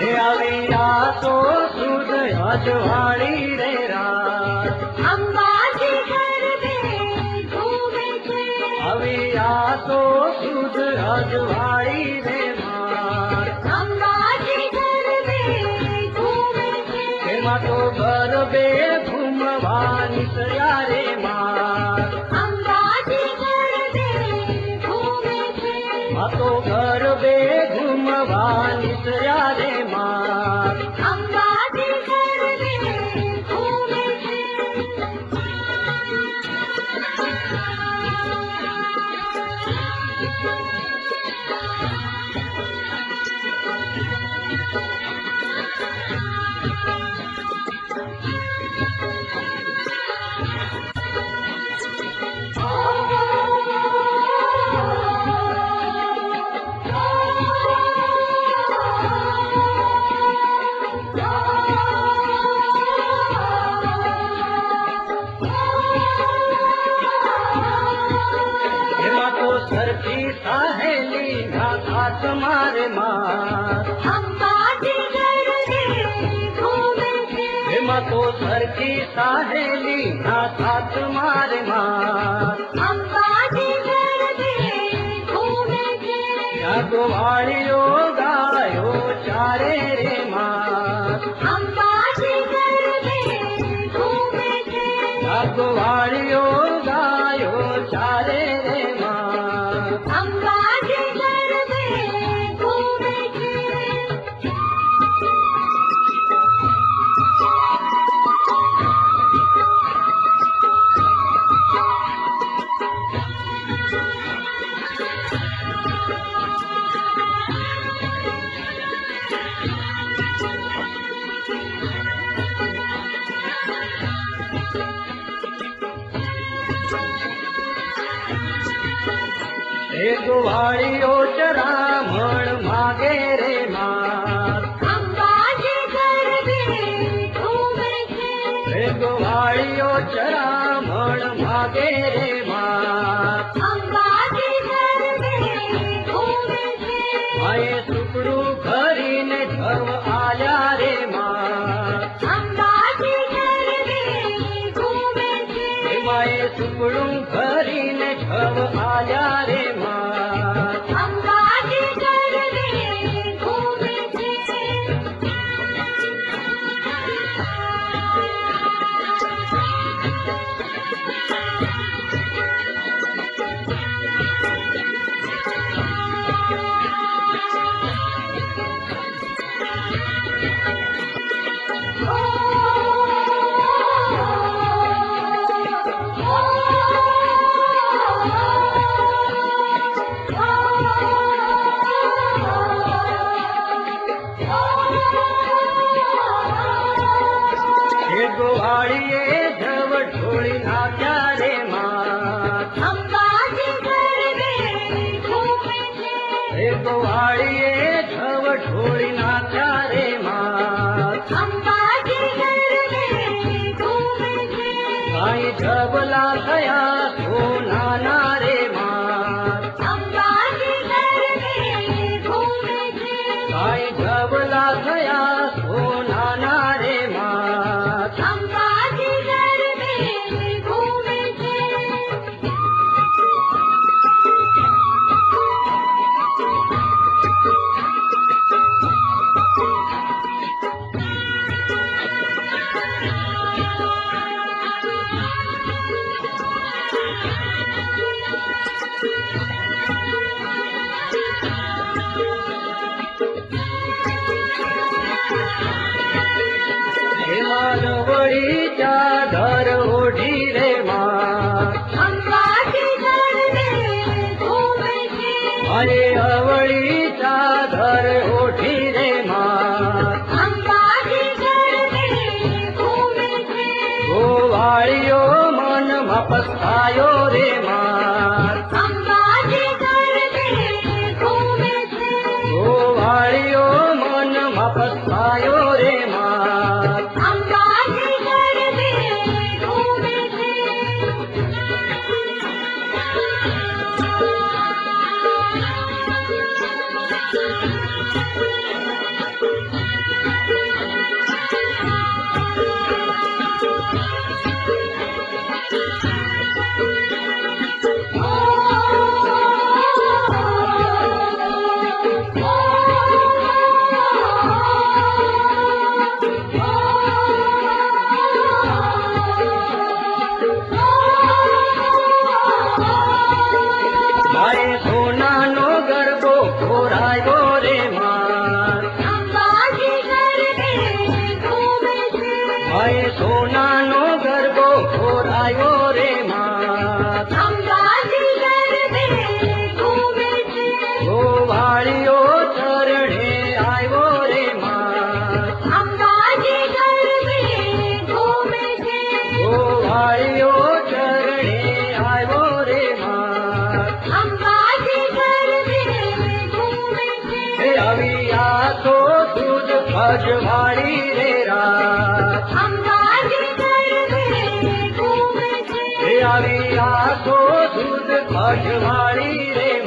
अविया तो सुध अजवाड़ी रे रात अंबाजी घर में घूमे थे। अविया तो सुध अजवाड़ी रे मात अंबाजी घर में घूमे थे। एमा तो घर बे घूमवानी रे मात अंबाजी घर में घूमे थे। मा तो घर बे घूमवानी रे मात अंबाजी घर में घूमे थे। एमा तो सरकी सहेली घात मारे मात अंबाजी घर में घूमे थे। एमा तो सरकी सहेली घात मारे मात अंबाजी घर में घूमे थे। अगवाड़ियो गायो चारे रे मात अंबाजी घर में घूमे थे। अगवाड़ियो गायो चारे रे मात अंबाजी घर में घूमे थे। अगवाड़ियो चरामण मागे रे मात अंबाजी घर में घूमे थे। अगवाड़ियो चरामण मागे रे मात अंबाजी घर में घूमे थे। आए सुकड़ू भरीने धर्म आया रे मात अंबाजी घर में घूमे थे। माए सुकड़ू भरीने धर्म आया रे मात अंबाजी घर में घूमे थे। अगवाड़िए जब ढोली नाचा रे मात अंबाजी घर में घूमे थे। अगवाड़िए जब ढोली नाचा रे मात अंबाजी घर में घूमे थे। आई जबला गया सोना ना रे मात अंबाजी घर में घूमे थे। आई जबला गया सोना ना रे मात अंबाजी घर में घूमे थे। मानवड़ी चादर ओढ़ी रे मात अंबाजी घर में घूमे थे। अरे अवड़ी चादर ओढ़ी रे मात अंबाजी घर में घूमे थे। गोवाड़ियो मन पछतायो रे मात अंबाजी घर में घूमे थे। गोवाड़ियो मन पछतायो रे मात अंबाजी घर में घूमे थे। કાશવાળી રે રાત અંબાજી ગરબે ઘૂમે છે એ આવી આખો દૂધ કાશવાળી રે